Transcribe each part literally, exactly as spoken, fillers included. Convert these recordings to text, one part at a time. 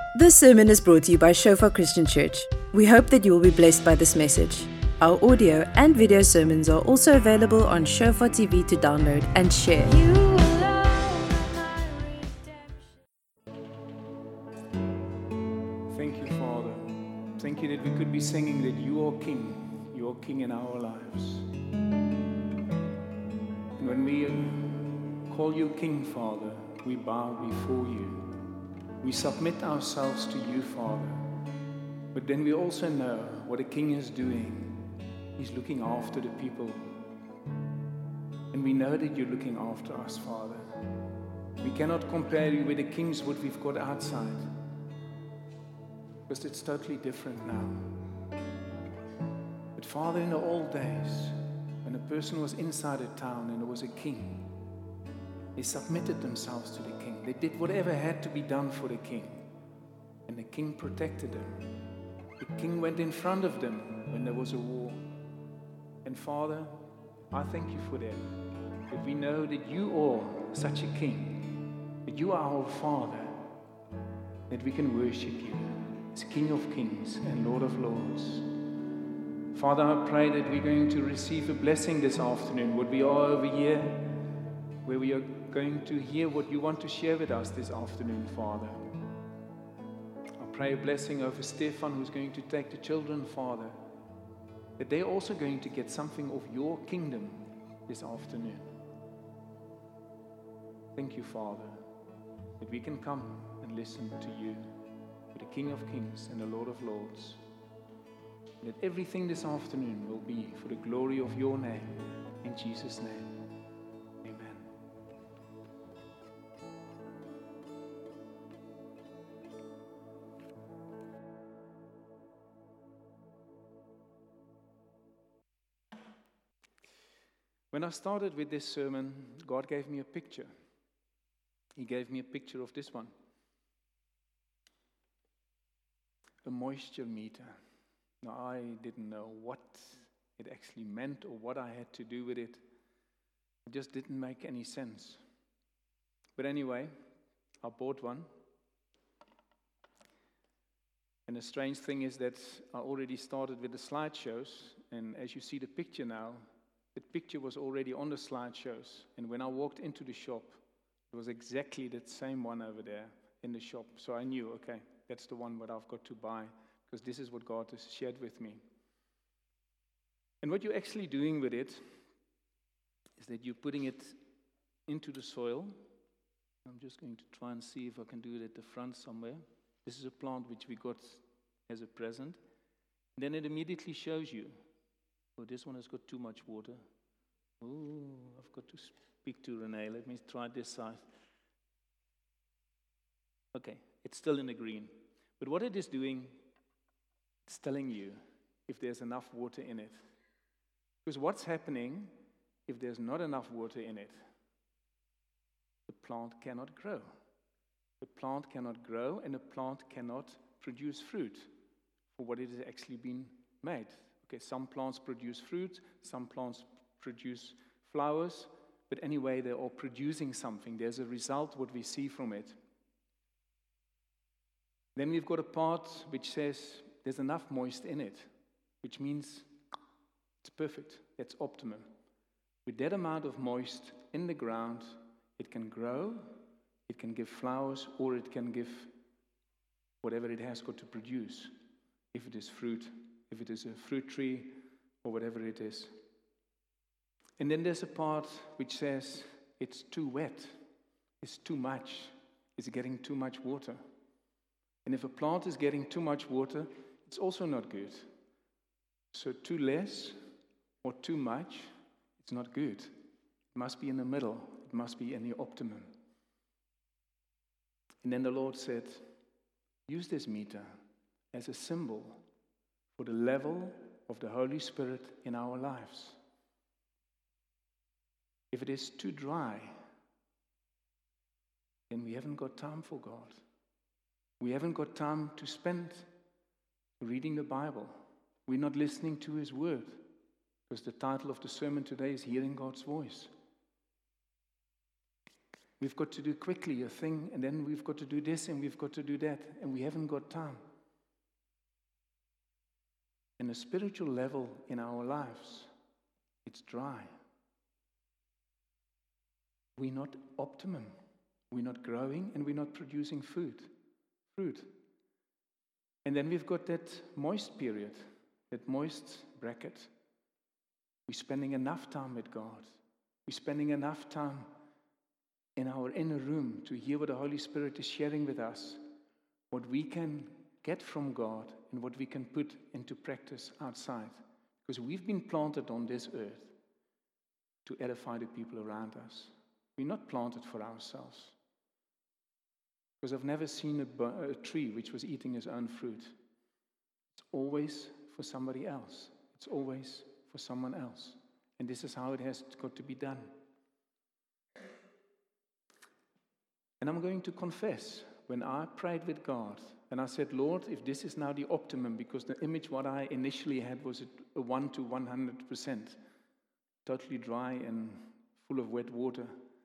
This sermon is brought to you by Shofar Christian Church. We hope that you will be blessed by this message. Our audio and video sermons are also available on Shofar T V to download and share. Thank you, Father. Thank you that we could be singing that you are King. You are King in our lives. And when we call you King, Father, we bow before you. We submit ourselves to you, Father. But then we also know what a king is doing. He's looking after the people. And we know that you're looking after us, Father. We cannot compare you with the kings what we've got outside. Because it's totally different now. But Father, in the old days, when a person was inside a town and there was a king, they submitted themselves to the king. They did whatever had to be done for the king. And the king protected them. The king went in front of them when there was a war. And Father, I thank you for that. That we know that you are such a king. That you are our Father. That we can worship you as King of Kings and Lord of Lords. Father, I pray that we're going to receive a blessing this afternoon. What we are over here, where we are going to hear what you want to share with us this afternoon, Father. I pray a blessing over Stefan, who's going to take the children, Father, that they're also going to get something of your kingdom this afternoon. Thank you, Father, that we can come and listen to you, the King of Kings and the Lord of Lords. And that everything this afternoon will be for the glory of your name, in Jesus' name. When I started with this sermon, God gave me a picture. He gave me a picture of this one. A moisture meter. Now, I didn't know what it actually meant or what I had to do with it. It just didn't make any sense. But anyway, I bought one. And the strange thing is that I already started with the slideshows. And as you see the picture now, the picture was already on the slideshows. And when I walked into the shop, it was exactly that same one over there in the shop. So I knew, okay, that's the one that I've got to buy, because this is what God has shared with me. And what you're actually doing with it is that you're putting it into the soil. I'm just going to try and see if I can do it at the front somewhere. This is a plant which we got as a present. And then it immediately shows you, oh, this one has got too much water. Oh, I've got to speak to Renee. Let me try this side. Okay, it's still in the green. But what it is doing, it's telling you if there's enough water in it. Because what's happening if there's not enough water in it? The plant cannot grow. The plant cannot grow and the plant cannot produce fruit for what it has actually been made. Okay, some plants produce fruit, some plants produce flowers, but anyway, they're all producing something. There's a result, what we see from it. Then we've got a part which says there's enough moist in it, which means it's perfect, it's optimum. With that amount of moist in the ground, it can grow, it can give flowers, or it can give whatever it has got to produce, if it is fruit, if it is a fruit tree, or whatever it is. And then there's a part which says it's too wet, it's too much, it's getting too much water. And if a plant is getting too much water, it's also not good. So too less or too much, it's not good. It must be in the middle, it must be in the optimum. And then the Lord said, use this meter as a symbol for the level of the Holy Spirit in our lives. If it is too dry, then we haven't got time for God. We haven't got time to spend reading the Bible. We're not listening to His Word, because the title of the sermon today is Hearing God's Voice. We've got to do quickly a thing, and then we've got to do this, and we've got to do that, and we haven't got time. And the spiritual level in our lives, it's dry. We're not optimum. We're not growing, and we're not producing food, fruit. And then we've got that moist period, that moist bracket. We're spending enough time with God. We're spending enough time in our inner room to hear what the Holy Spirit is sharing with us, what we can get from God and what we can put into practice outside. Because we've been planted on this earth to edify the people around us. We're not planted for ourselves. Because I've never seen a, a tree which was eating its own fruit. It's always for somebody else. It's always for someone else. And this is how it has got to be done. And I'm going to confess, when I prayed with God, and I said, Lord, if this is now the optimum, because the image what I initially had was a one to one hundred percent, totally dry and full of wet water.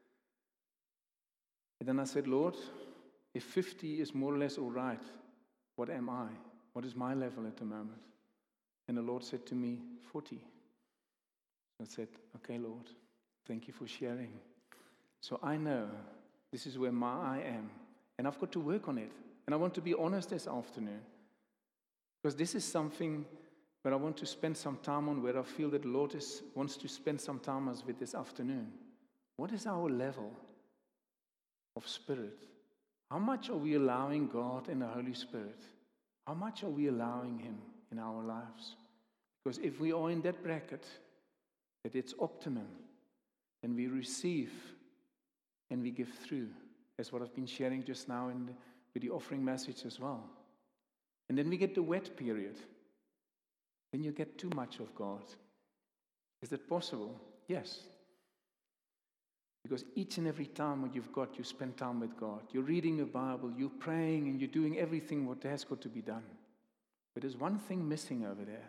And then I said, Lord, if fifty is more or less all right, what am I? What is my level at the moment? And the Lord said to me, forty. I said, okay, Lord, thank you for sharing. So I know this is where my I am, and I've got to work on it. And I want to be honest this afternoon, because this is something where I want to spend some time on, where I feel that the Lord is, wants to spend some time with this afternoon. What is our level of spirit? How much are we allowing God and the Holy Spirit? How much are we allowing Him in our lives? Because if we are in that bracket, that it's optimum, then we receive and we give through. That's what I've been sharing just now in the, with the offering message as well. And then we get the wet period. Then you get too much of God. Is that possible? Yes. Because each and every time what you've got, you spend time with God. You're reading the Bible, you're praying, and you're doing everything what has got to be done. But there's one thing missing over there.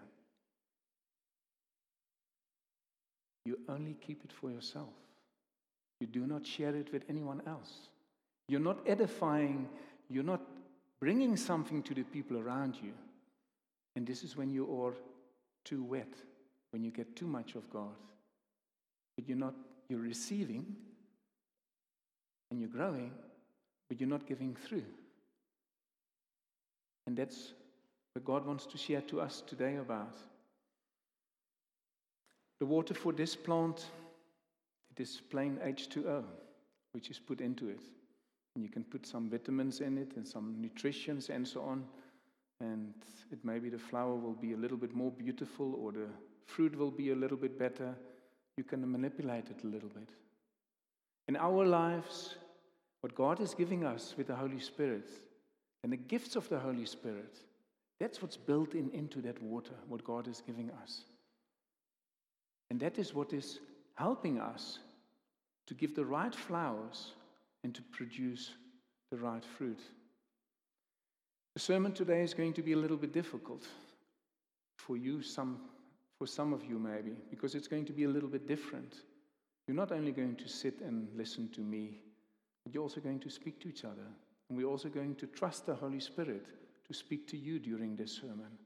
You only keep it for yourself. You do not share it with anyone else. You're not edifying, you're not bringing something to the people around you. And this is when you are too wet, when you get too much of God. But you're not, you're receiving and you're growing, but you're not giving through. And that's what God wants to share to us today about. The water for this plant, it is plain H two O, which is put into it. And you can put some vitamins in it and some nutritions and so on. And it maybe the flower will be a little bit more beautiful, or the fruit will be a little bit better. You can manipulate it a little bit. In our lives, what God is giving us with the Holy Spirit and the gifts of the Holy Spirit, that's what's built in into that water, what God is giving us. And that is what is helping us to give the right flowers and to produce the right fruit. The sermon today is going to be a little bit difficult for you, some, for some of you maybe, because it's going to be a little bit different. You're not only going to sit and listen to me, but you're also going to speak to each other. And we're also going to trust the Holy Spirit to speak to you during this sermon.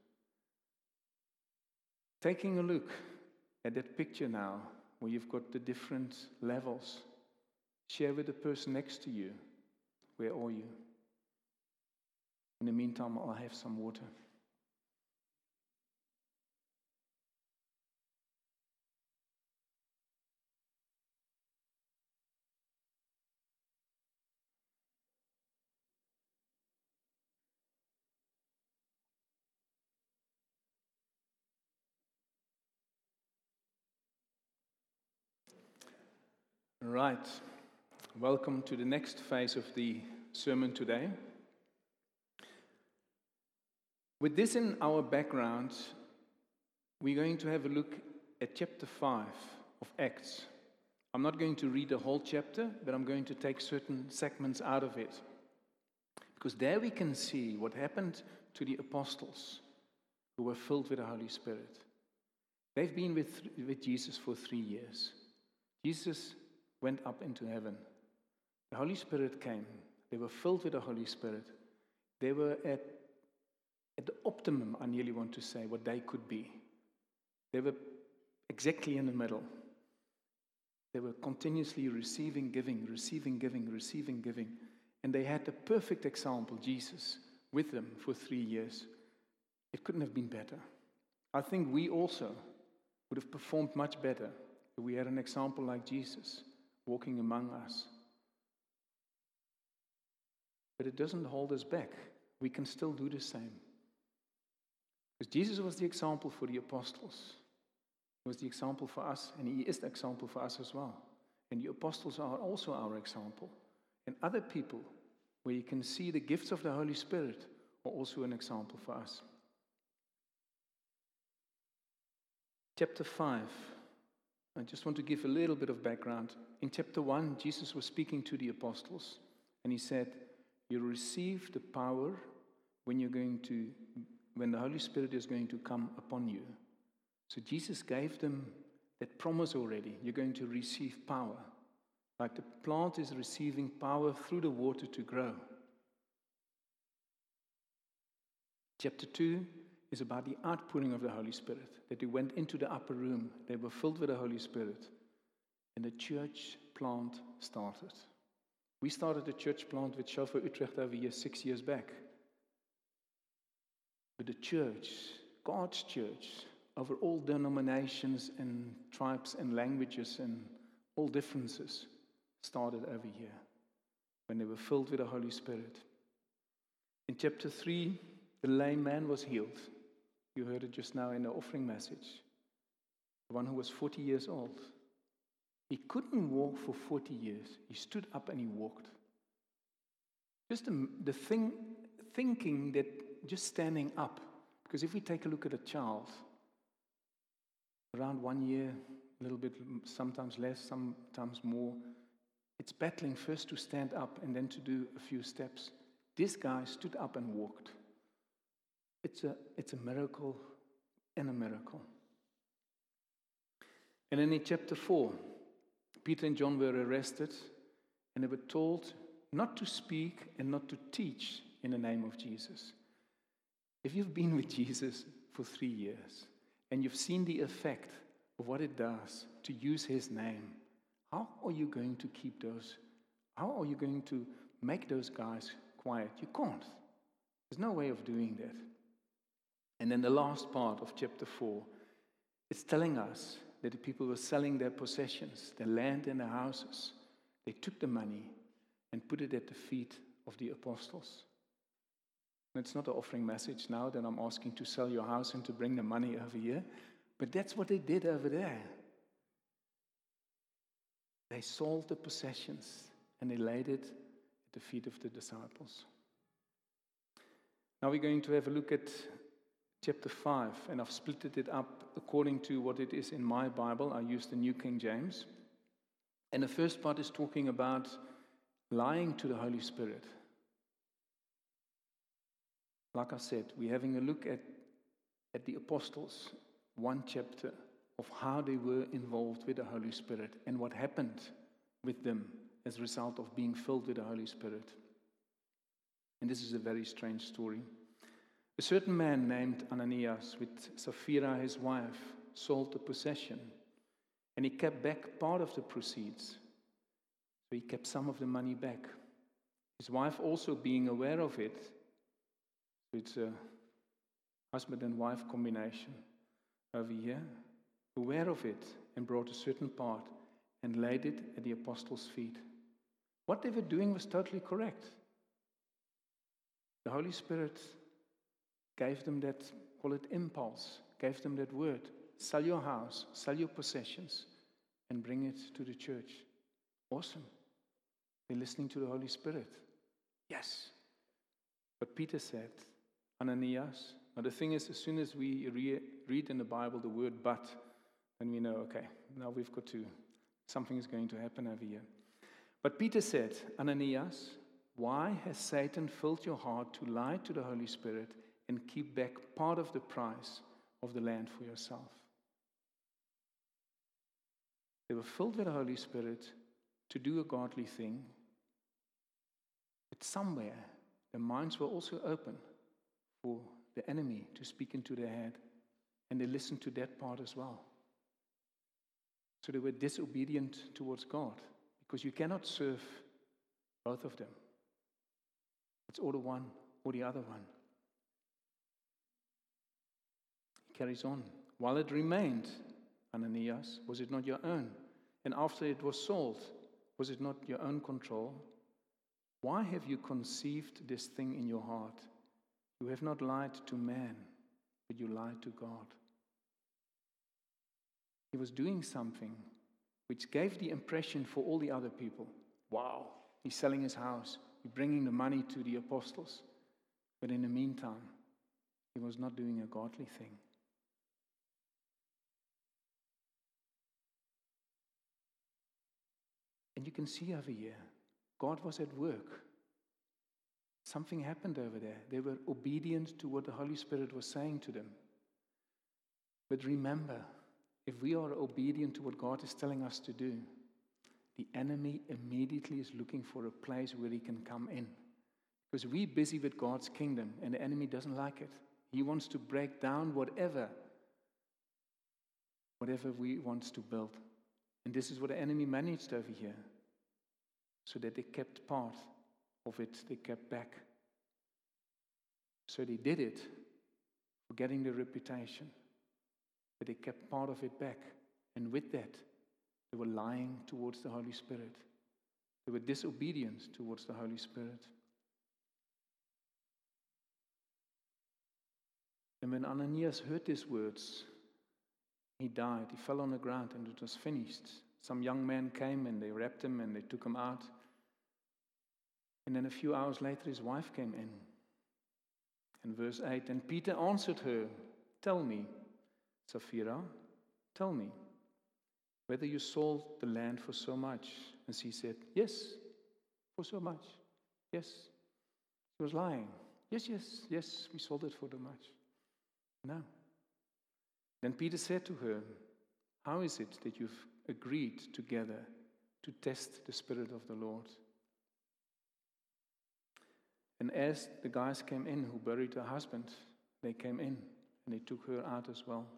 Taking a look at that picture now, where you've got the different levels, share with the person next to you. Where are you? In the meantime, I'll have some water. Right. Welcome to the next phase of the sermon today. With this in our background, we're going to have a look at chapter five of Acts. I'm not going to read the whole chapter, but I'm going to take certain segments out of it. Because there we can see what happened to the apostles who were filled with the Holy Spirit. They've been with, with Jesus for three years. Jesus went up into heaven. The Holy Spirit came. They were filled with the Holy Spirit. They were at, at the optimum, I nearly want to say, what they could be. They were exactly in the middle. They were continuously receiving, giving, receiving, giving, receiving, giving. And they had the perfect example, Jesus, with them for three years. It couldn't have been better. I think we also would have performed much better if we had an example like Jesus walking among us. But it doesn't hold us back. We can still do the same. Because Jesus was the example for the apostles. He was the example for us, and he is the example for us as well. And the apostles are also our example. And other people, where you can see the gifts of the Holy Spirit, are also an example for us. Chapter five. I just want to give a little bit of background. In chapter one, Jesus was speaking to the apostles, and he said, you receive the power when you're going to, when the Holy Spirit is going to come upon you. So Jesus gave them that promise already. You're going to receive power. Like the plant is receiving power through the water to grow. Chapter two is about the outpouring of the Holy Spirit. That they went into the upper room. They were filled with the Holy Spirit. And the church plant started. We started a church plant with Shofar Utrecht over here six years back. But the church, God's church, over all denominations and tribes and languages and all differences, started over here when they were filled with the Holy Spirit. In chapter three, the lame man was healed. You heard it just now in the offering message. The one who was forty years old. He couldn't walk for forty years. He stood up and he walked. Just the, the thing, thinking that just standing up, because if we take a look at a child, around one year, a little bit, sometimes less, sometimes more, it's battling first to stand up and then to do a few steps. This guy stood up and walked. It's a, it's a miracle and a miracle. And then in chapter four, Peter and John were arrested, and they were told not to speak and not to teach in the name of Jesus. If you've been with Jesus for three years, and you've seen the effect of what it does to use his name, how are you going to keep those, how are you going to make those guys quiet? You can't. There's no way of doing that. And then the last part of chapter four, it's telling us that the people were selling their possessions, their land and their houses. They took the money and put it at the feet of the apostles. And it's not an offering message now that I'm asking to sell your house and to bring the money over here, but that's what they did over there. They sold the possessions and they laid it at the feet of the disciples. Now we're going to have a look at chapter five, and I've split it up according to what it is in my Bible. I use the New King James. And the first part is talking about lying to the Holy Spirit. Like I said, we're having a look at, at the apostles, one chapter of how they were involved with the Holy Spirit and what happened with them as a result of being filled with the Holy Spirit. And this is a very strange story. A certain man named Ananias, with Sapphira his wife, sold a possession, and he kept back part of the proceeds. So he kept some of the money back. His wife also being aware of it, so it's a husband and wife combination over here, aware of it, and brought a certain part and laid it at the apostles' feet. What they were doing was totally correct. The Holy Spirit gave them that, call it impulse, gave them that word. Sell your house, sell your possessions, and bring it to the church. Awesome. They're listening to the Holy Spirit. Yes. But Peter said, Ananias, now the thing is, as soon as we re- read in the Bible the word but, then we know, okay, now we've got to, something is going to happen over here. But Peter said, Ananias, why has Satan filled your heart to lie to the Holy Spirit and keep back part of the price of the land for yourself? They were filled with the Holy Spirit to do a godly thing, But somewhere, their minds were also open for the enemy to speak into their head. And they listened to that part as well. So they were disobedient towards God, because you cannot serve both of them. It's or the one or the other one. He carries on. While it remained, Ananias, was it not your own? And after it was sold, was it not your own control? Why have you conceived this thing in your heart? You have not lied to man, but you lied to God. He was doing something which gave the impression for all the other people, wow, he's selling his house, he's bringing the money to the apostles. But in the meantime, he was not doing a godly thing. And you can see over here, God was at work. Something happened over there. They were obedient to what the Holy Spirit was saying to them. But remember, if we are obedient to what God is telling us to do, the enemy immediately is looking for a place where he can come in. Because we're busy with God's kingdom, and the enemy doesn't like it. He wants to break down whatever, whatever we want to build. And this is what the enemy managed over here. So that they kept part of it, they kept back. So they did it for getting the reputation. But they kept part of it back. And with that, they were lying towards the Holy Spirit. They were disobedient towards the Holy Spirit. And when Ananias heard these words, he died. He fell on the ground and it was finished. Some young men came and they wrapped him and they took him out. And then a few hours later, his wife came in. And verse eight, and Peter answered her, tell me, Sapphira, tell me, whether you sold the land for so much. And she said, yes, for so much. Yes. She was lying. Yes, yes, yes, we sold it for so much. No. Then Peter said to her, how is it that you've agreed together to test the Spirit of the Lord? And as the guys came in who buried her husband, they came in and they took her out as well.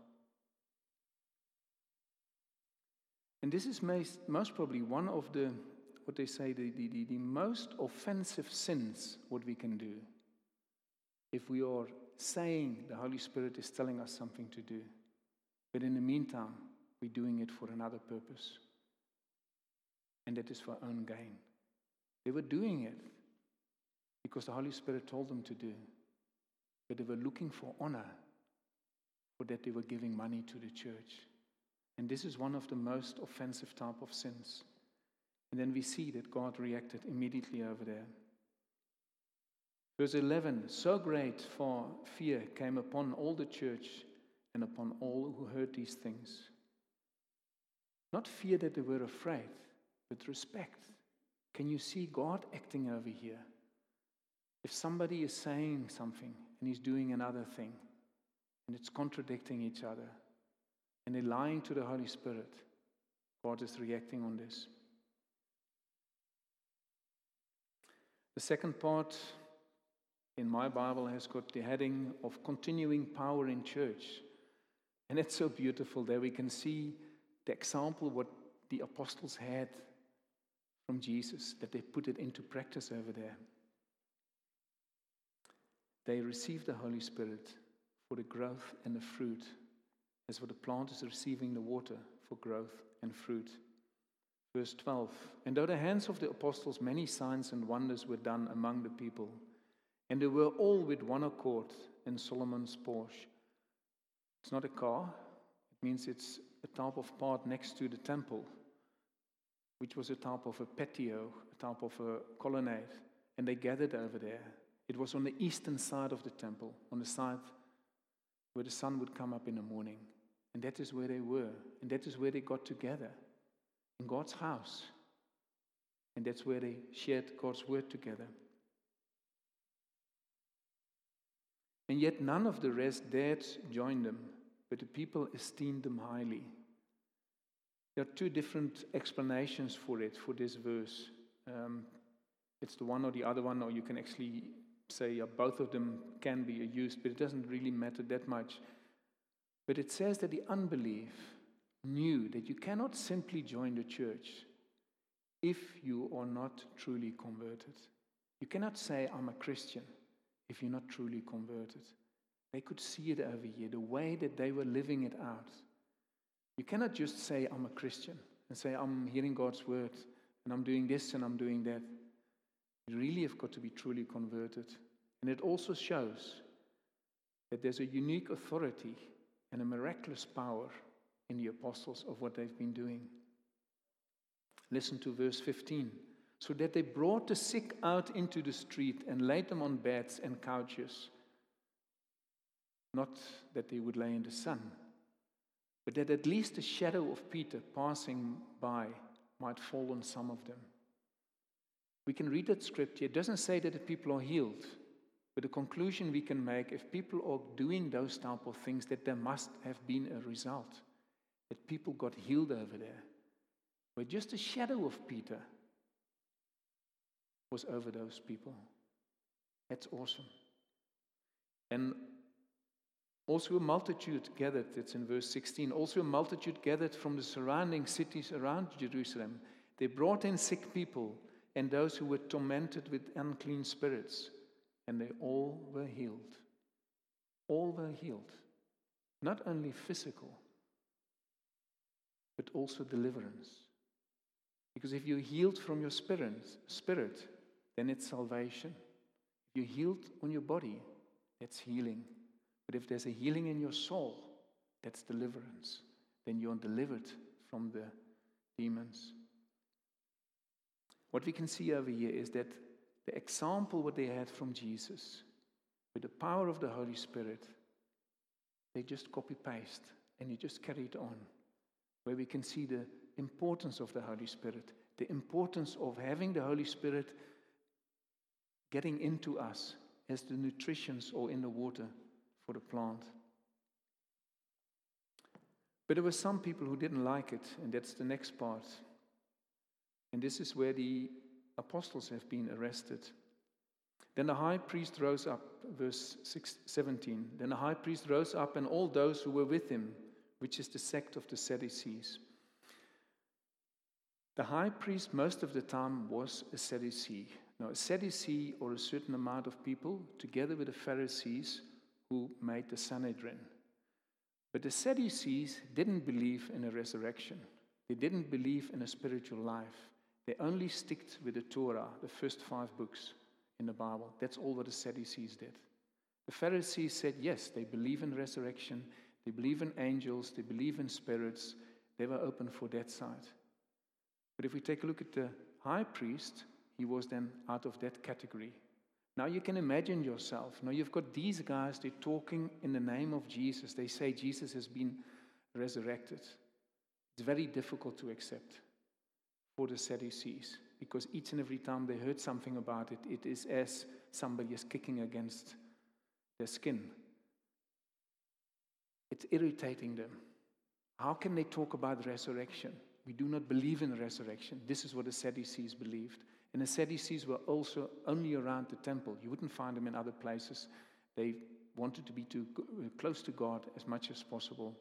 And this is most, most probably one of the, what they say, the, the, the, the most offensive sins what we can do. If we are saying the Holy Spirit is telling us something to do, but in the meantime, we're doing it for another purpose. And that is for our own gain. They were doing it because the Holy Spirit told them to do. But they were looking for honor, for that they were giving money to the church. And this is one of the most offensive type of sins. And then we see that God reacted immediately over there. Verse eleven, so great for fear came upon all the church and upon all who heard these things. Not fear that they were afraid, but respect. Can you see God acting over here? If somebody is saying something and he's doing another thing, and it's contradicting each other, and they're lying to the Holy Spirit, God is reacting on this. The second part in my Bible has got the heading of continuing power in church. And it's so beautiful there. We can see the example what the apostles had from Jesus, that they put it into practice over there. They received the Holy Spirit for the growth and the fruit, as what the plant is receiving the water for growth and fruit. Verse twelve, and though the hands of the apostles many signs and wonders were done among the people, and they were all with one accord in Solomon's porch. It's not a car, it means it's a type of part next to the temple, which was a type of a patio, a type of a colonnade, and they gathered over there. It was on the eastern side of the temple, on the side where the sun would come up in the morning. And that is where they were, and that is where they got together, in God's house. And that's where they shared God's word together. And yet none of the rest dared join them, but the people esteemed them highly. There are two different explanations for it, for this verse. Um, it's the one or the other one, or you can actually say yeah, both of them can be used, but it doesn't really matter that much. But it says that the unbelief knew that you cannot simply join the church if you are not truly converted. You cannot say, I'm a Christian, if you're not truly converted. They could see it over here, the way that they were living it out. You cannot just say, I'm a Christian, and say, I'm hearing God's word, and I'm doing this and I'm doing that. You really have got to be truly converted. And it also shows that there's a unique authority and a miraculous power in the apostles of what they've been doing. Listen to verse fifteen. So that they brought the sick out into the street and laid them on beds and couches. Not that they would lay in the sun, but that at least the shadow of Peter passing by might fall on some of them. We can read that scripture. It doesn't say that the people are healed, but the conclusion we can make, if people are doing those type of things, that there must have been a result, that people got healed over there. But just a shadow of Peter was over those people. That's awesome. And also a multitude gathered, it's in verse sixteen, also a multitude gathered from the surrounding cities around Jerusalem. They brought in sick people and those who were tormented with unclean spirits, and they all were healed. All were healed. Not only physical, but also deliverance. Because if you're healed from your spirit, spirit, then it's salvation. If you're healed on your body, that's healing. But if there's a healing in your soul, that's deliverance. Then you're delivered from the demons. What we can see over here is that the example what they had from Jesus, with the power of the Holy Spirit, they just copy-paste and you just carry it on. Where we can see the importance of the Holy Spirit, the importance of having the Holy Spirit getting into us as the nutritions or in the water for the plant. But there were some people who didn't like it, and that's the next part. And this is where the apostles have been arrested. Then the high priest rose up, verse seventeen. Then the high priest rose up, and all those who were with him, which is the sect of the Sadducees. The high priest most of the time was a Sadducee. Now, a Sadducee, or a certain amount of people, together with the Pharisees, who made the Sanhedrin. But the Sadducees didn't believe in a resurrection. They didn't believe in a spiritual life. They only sticked with the Torah, the first five books in the Bible. That's all what the Sadducees did. The Pharisees said, yes, they believe in resurrection, they believe in angels, they believe in spirits. They were open for that side. But if we take a look at the high priest, he was then out of that category. Now you can imagine yourself. Now you've got these guys, they're talking in the name of Jesus. They say Jesus has been resurrected. It's very difficult to accept for the Sadducees, because each and every time they heard something about it, it is as somebody is kicking against their skin. It's irritating them. How can they talk about resurrection? We do not believe in resurrection. This is what the Sadducees believed. And the Sadducees were also only around the temple. You wouldn't find them in other places. They wanted to be too close to God as much as possible.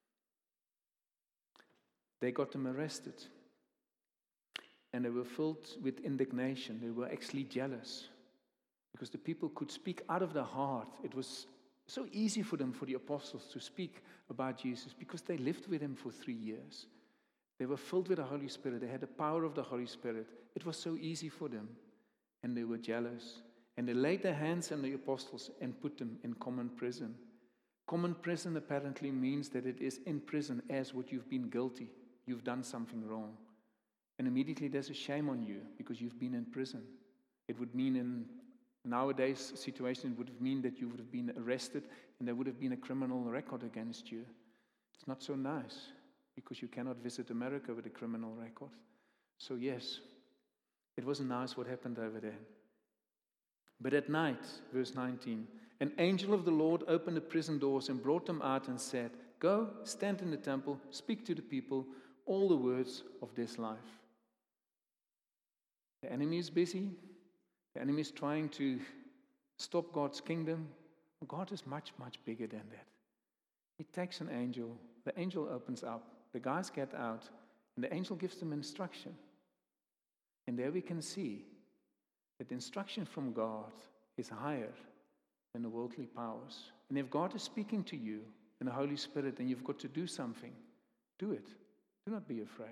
They got them arrested. And they were filled with indignation. They were actually jealous. Because the people could speak out of their heart. It was so easy for them, for the apostles, to speak about Jesus, because they lived with him for three years. They were filled with the Holy Spirit. They had the power of the Holy Spirit. It was so easy for them. And they were jealous. And they laid their hands on the apostles and put them in common prison. Common prison apparently means that it is in prison as what you've been guilty. You've done something wrong. And immediately there's a shame on you because you've been in prison. It would mean in nowadays situation, it would mean that you would have been arrested and there would have been a criminal record against you. It's not so nice, because you cannot visit America with a criminal record. So yes, it wasn't nice what happened over there. But at night, verse nineteen, an angel of the Lord opened the prison doors and brought them out and said, go, stand in the temple, speak to the people all the words of this life. The enemy is busy, The enemy is trying to stop God's kingdom. God is much, much bigger than that. He takes an angel, the angel opens up, the guys get out, and the angel gives them instruction. And there we can see that instruction from God is higher than the worldly powers. And if God is speaking to you in the Holy Spirit and you've got to do something, do it. Do not be afraid.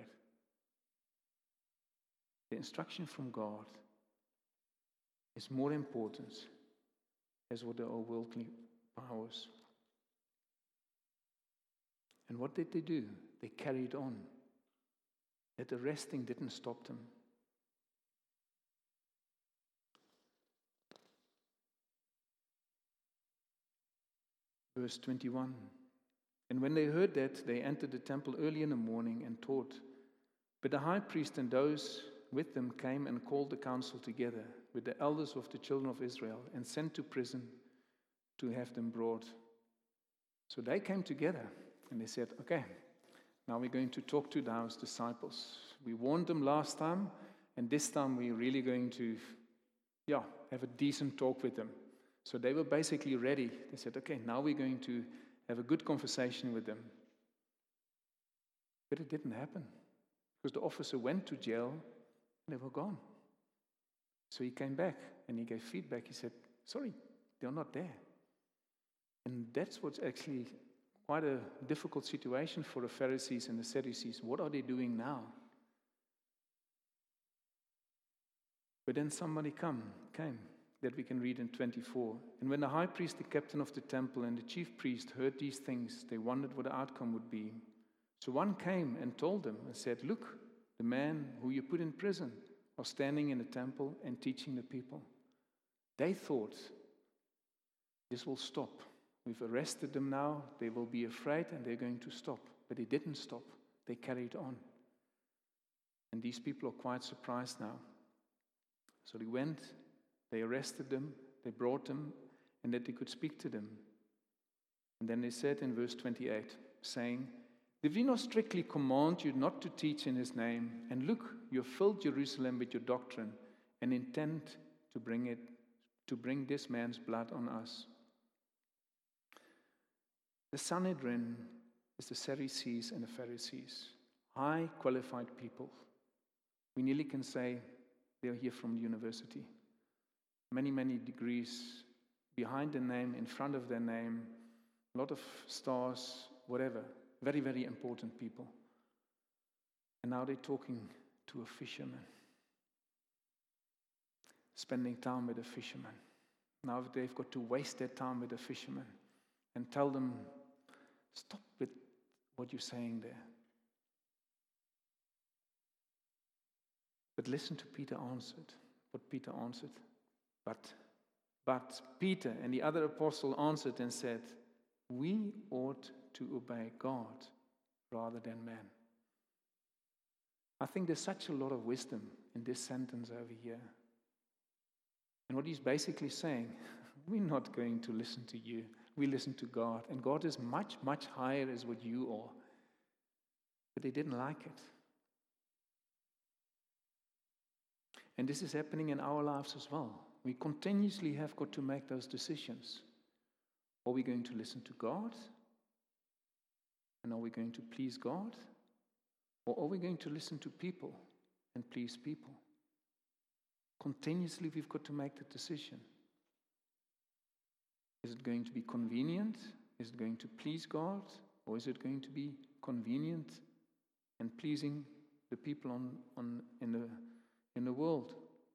The instruction from God is more important as what the worldly powers. And what did they do? They carried on. That arresting didn't stop them. Verse twenty-one. And when they heard that, they entered the temple early in the morning and taught. But the high priest and those with them came and called the council together with the elders of the children of Israel and sent to prison to have them brought. So they came together and they said, okay, now we're going to talk to those disciples. We warned them last time, and this time we're really going to, yeah, have a decent talk with them. So they were basically ready. They said, okay, now we're going to have a good conversation with them. But it didn't happen because the officer went to jail and they were gone. So he came back and he gave feedback. He said, sorry, they're not there. And that's what's actually quite a difficult situation for the Pharisees and the Sadducees. What are they doing now? But then somebody come, came. That we can read in twenty-four. And when the high priest, the captain of the temple, and the chief priest heard these things, they wondered what the outcome would be. So one came and told them and said, look, the man who you put in prison was standing in the temple and teaching the people. They thought, this will stop. We've arrested them now. They will be afraid and they're going to stop. But they didn't stop. They carried on. And these people are quite surprised now. So they went. They arrested them, they brought them, and that they could speak to them. And then they said in verse twenty-eight, saying, did we not strictly command you not to teach in his name? And look, you have filled Jerusalem with your doctrine and intend to bring it, to bring this man's blood on us. The Sanhedrin is the Sadducees and the Pharisees, high qualified people. We nearly can say they're here from the university. Many, many degrees behind the name, in front of their name, a lot of stars, whatever. Very, very important people. And now they're talking to a fisherman. Spending time with a fisherman. Now they've got to waste their time with a fisherman and tell them, stop with what you're saying there. But listen to Peter answered. What Peter answered. But, but Peter and the other apostle answered and said, we ought to obey God rather than man. I think there's such a lot of wisdom in this sentence over here. And what he's basically saying, we're not going to listen to you. We listen to God. And God is much, much higher as what you are. But they didn't like it. And this is happening in our lives as well. We continuously have got to make those decisions. Are we going to listen to God? And are we going to please God? Or are we going to listen to people and please people? Continuously we've got to make the decision. Is it going to be convenient? Is it going to please God? Or is it going to be convenient and pleasing the people on, on in the in the world?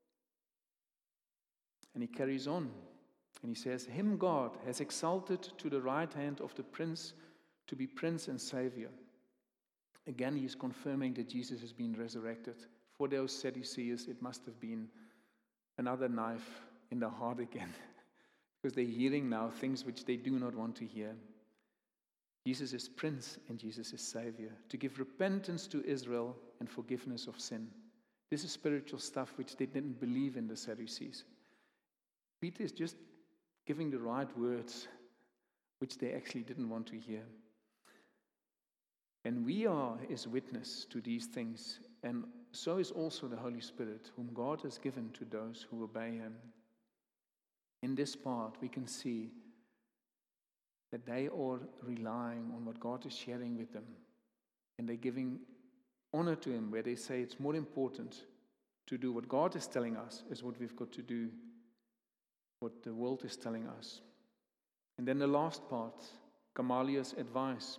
And he carries on, and he says, him God has exalted to the right hand of the prince to be prince and savior. Again, he is confirming that Jesus has been resurrected. For those Sadducees, it must have been another knife in the heart again, because they're hearing now things which they do not want to hear. Jesus is prince and Jesus is savior, to give repentance to Israel and forgiveness of sin. This is spiritual stuff which they didn't believe in, the Sadducees. Peter is just giving the right words, which they actually didn't want to hear. And we are his witness to these things, and so is also the Holy Spirit, whom God has given to those who obey him. In this part, we can see that they are relying on what God is sharing with them, and they're giving honor to him, where they say it's more important to do what God is telling us is what we've got to do, what the world is telling us. And then the last part, Gamaliel's advice.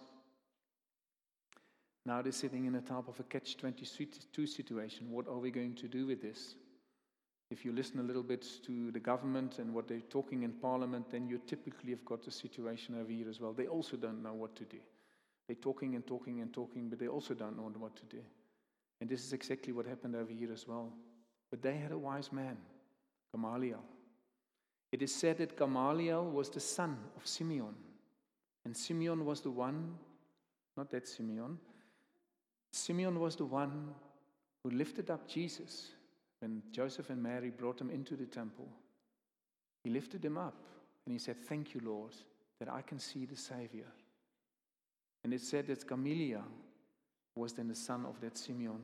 Now they're sitting in a type of a catch twenty-two situation. What are we going to do with this? If you listen a little bit to the government and what they're talking in Parliament, then you typically have got a situation over here as well. They also don't know what to do. They're talking and talking and talking, but they also don't know what to do. And this is exactly what happened over here as well. But they had a wise man, Gamaliel. It is said that Gamaliel was the son of Simeon. And Simeon was the one, not that Simeon, Simeon was the one who lifted up Jesus when Joseph and Mary brought him into the temple. He lifted him up and he said, "Thank you, Lord, that I can see the Savior." And it said that Gamaliel was then the son of that Simeon.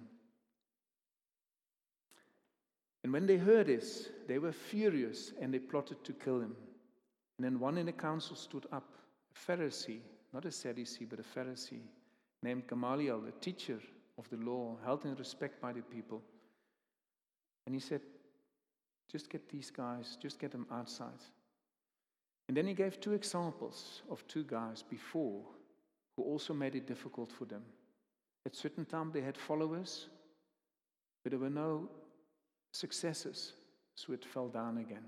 And when they heard this, they were furious and they plotted to kill him. And then one in the council stood up, a Pharisee, not a Sadducee, but a Pharisee, named Gamaliel, a teacher of the law, held in respect by the people. And he said, just get these guys, just get them outside. And then he gave two examples of two guys before who also made it difficult for them. At a certain time they had followers, but there were no successors, so it fell down again.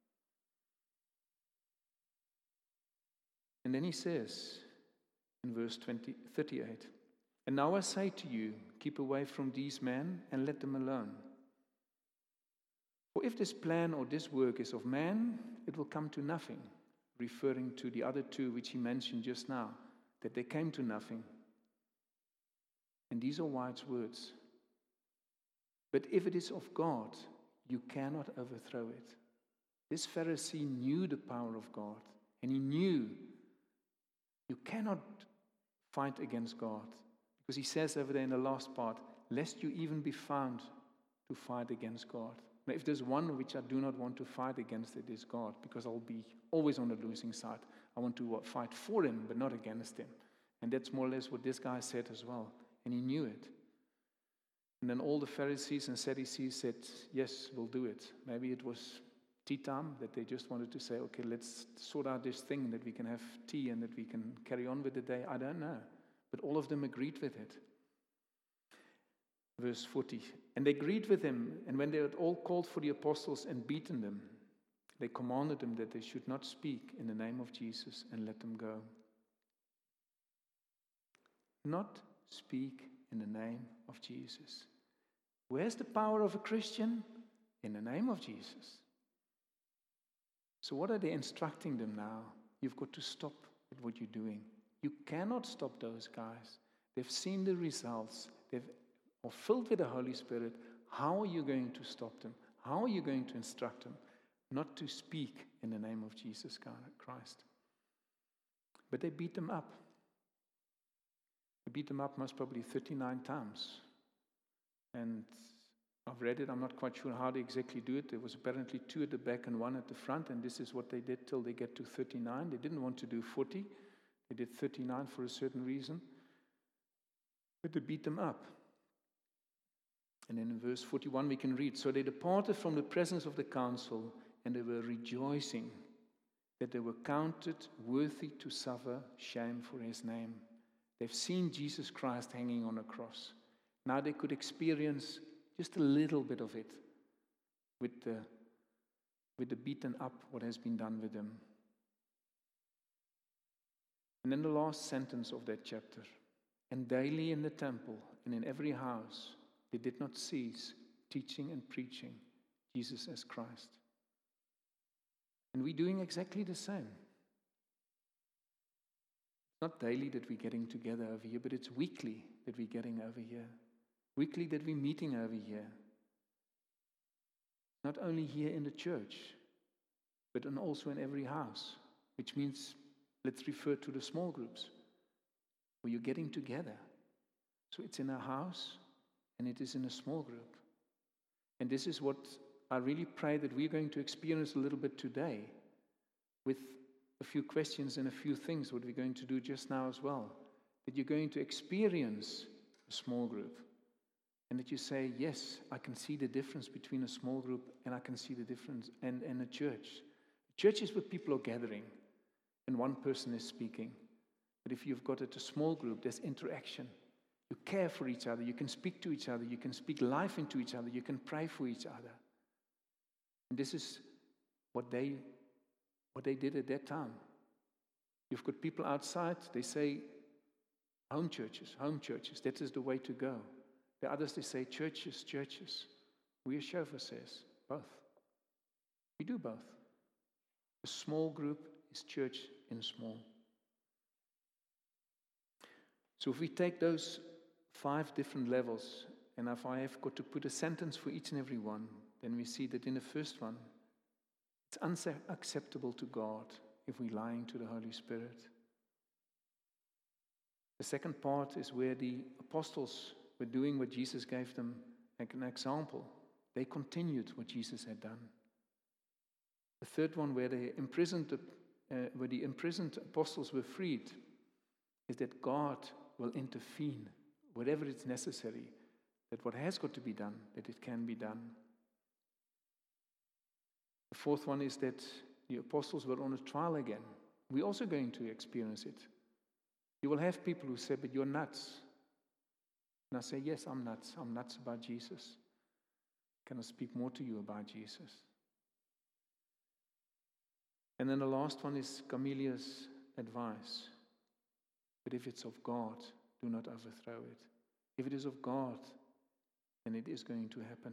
And then he says in verse twenty, thirty-eight, "And now I say to you, keep away from these men and let them alone. For if this plan or this work is of man, it will come to nothing," referring to the other two which he mentioned just now, that they came to nothing. And these are wise words. "But if it is of God, you cannot overthrow it." This Pharisee knew the power of God, and he knew you cannot fight against God. Because he says over there in the last part, lest you even be found to fight against God. Now, if there's one which I do not want to fight against, it is God, because I'll be always on the losing side. I want to fight for him, but not against him. And that's more or less what this guy said as well. And he knew it. And then all the Pharisees and Sadducees said, yes, we'll do it. Maybe it was tea time, that they just wanted to say, okay, let's sort out this thing, that we can have tea and that we can carry on with the day. I don't know. But all of them agreed with it. Verse forty, "And they agreed with him, and when they had all called for the apostles and beaten them, they commanded them that they should not speak in the name of Jesus and let them go." Not speak in the name of Jesus. Where's the power of a Christian? In the name of Jesus. So what are they instructing them now? You've got to stop at what you're doing. You cannot stop those guys. They've seen the results. They've are filled with the Holy Spirit. How are you going to stop them? How are you going to instruct them not to speak in the name of Jesus Christ? But they beat them up. They beat them up most probably thirty-nine times. And I've read it. I'm not quite sure how they exactly do it. There was apparently two at the back and one at the front, and this is what they did till they get to thirty-nine. They didn't want to do forty. They did thirty-nine for a certain reason. But they beat them up. And then in verse forty-one we can read, "So they departed from the presence of the council, and they were rejoicing that they were counted worthy to suffer shame for his name." They've seen Jesus Christ hanging on a cross. Now they could experience just a little bit of it with the, with the beaten up, what has been done with them. And then the last sentence of that chapter, "And daily in the temple and in every house, they did not cease teaching and preaching Jesus as Christ." And we're doing exactly the same. It's not daily that we're getting together over here, but it's weekly that we're getting over here. Weekly that we're meeting over here. Not only here in the church, but also in every house. Which means, let's refer to the small groups, where you're getting together. So it's in a house, and it is in a small group. And this is what I really pray that we're going to experience a little bit today, with a few questions and a few things, what we're going to do just now as well. That you're going to experience a small group, and that you say, yes, I can see the difference between a small group and I can see the difference and, and a church. A church is where people are gathering and one person is speaking. But if you've got it a small group, there's interaction. You care for each other, you can speak to each other, you can speak life into each other, you can pray for each other. And this is what they what they did at that time. You've got people outside, they say, home churches, home churches, that is the way to go. The others, they say, churches, churches. We as Shofar says, both. We do both. A small group is church in small. So if we take those five different levels, and if I have got to put a sentence for each and every one, then we see that in the first one, it's unacceptable to God if we're lying to the Holy Spirit. The second part is where the apostles were doing what Jesus gave them like an example. They continued what Jesus had done. The third one, where they imprisoned, uh, where the imprisoned apostles were freed, is that God will intervene wherever it's necessary, that what has got to be done, that it can be done. The fourth one is that the apostles were on a trial again. We're also going to experience it. You will have people who say, but you're nuts. And I say, yes, I'm nuts. I'm nuts about Jesus. Can I speak more to you about Jesus? And then the last one is Camille's advice. But if it's of God, do not overthrow it. If it is of God, then it is going to happen.